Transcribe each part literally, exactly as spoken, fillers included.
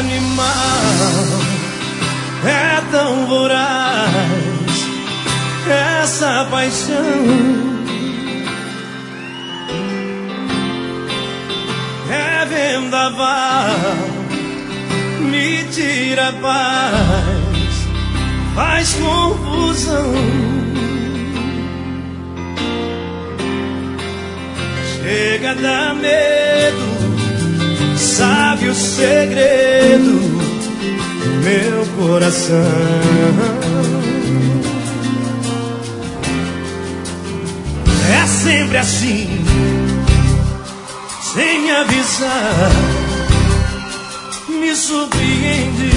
animal, é tão voraz essa paixão. É vendaval, me tira a paz, faz confusão. Chega a dar medo, sabe o segredo do meu coração. É sempre assim, sem avisar, me surpreende.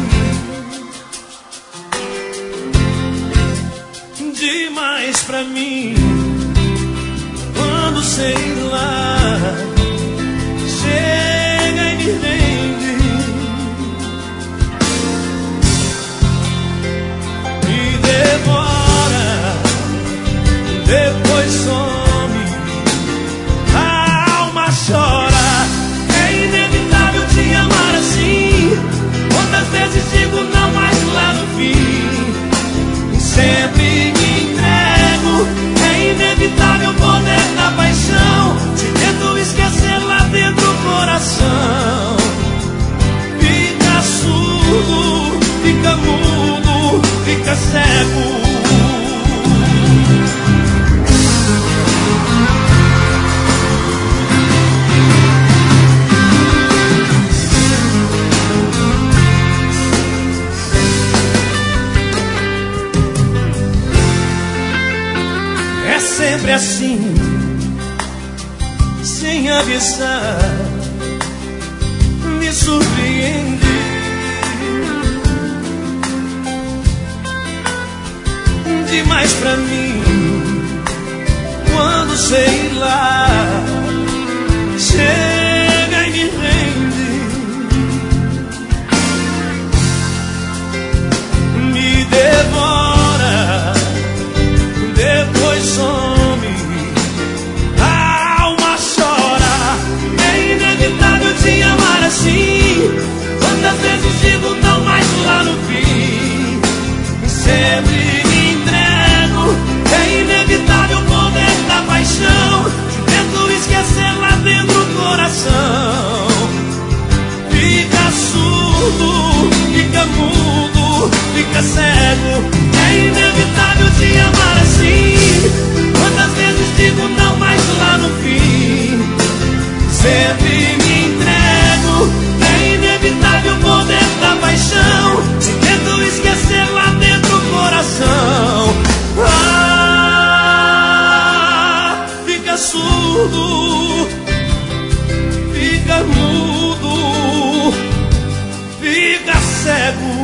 Demais pra mim, quando sei lá, chega e me rende, me devora, depois some, a alma chora. É inevitável te amar assim, quantas vezes digo não, mas lá no fim sempre me entrego. É inevitável o poder da paixão, te tento esquecer lá dentro do coração. Fica surdo, fica mudo, fica cego. É sempre assim, sem avisar, me surpreende. Demais pra mim, quando sei lá, chega e me rende, me devora, depois some, a alma chora. É inevitável te amar assim, quantas vezes digo não, mas lá no fim sempre me entrego. É inevitável o poder da paixão, te tento esquecer lá dentro do coração. Fica surdo, fica mudo, fica cego. É inevitável te amar assim, quantas vezes digo não, mas lá no fim sempre me entrego. É inevitável o poder da paixão, te tento esquecer lá dentro do coração. Ah, fica surdo, fica mudo, fica cego.